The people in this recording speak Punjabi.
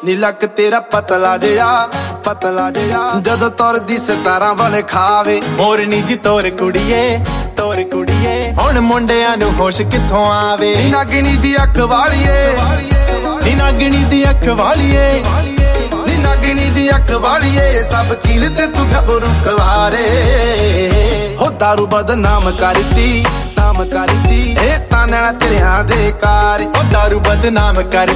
ਨੀ ਲੱਕ ਤੇਰਾ ਪਤਲਾ ਜਿਹਾ ਜਦੋਂ ਤੁਰਦੀ ਸਿਤਾਰਾਂ ਵਾਲੇ ਖਾਵੇ ਮੋਰਨੀ ਜੀ ਤੋਰ ਕੁੜੀਏ ਹੁਣ ਮੁੰਡਿਆਂ ਨੂੰ ਹੋਸ਼ ਕਿੱਥੋਂ ਆਵੇ ਨੀ ਨਾਗਣੀ ਦੀ ਅੱਖ ਵਾਲੀਏ ਨੀ ਨਾਗਣੀ ਦੀ ਅੱਖ ਵਾਲੀਏ ਨੀ ਨਾਗਣੀ ਦੀ ਅੱਖ ਵਾਲੀਏ ਸਭ ਕੀਲ ਤੇ ਤੂੰ ਗੱਭਰੂ ਕੁਆਰੇ ਹੋ ਦਾਰੂ ਬਦਨਾਮ ਕਰਤੀ ਇਹ ਤਾਨਣਾ ਤੇਰਿਆਂ ਦੇ ਕਾਰ ਉਹ ਦਾਰੂ ਬਦਨਾਮ ਕਰ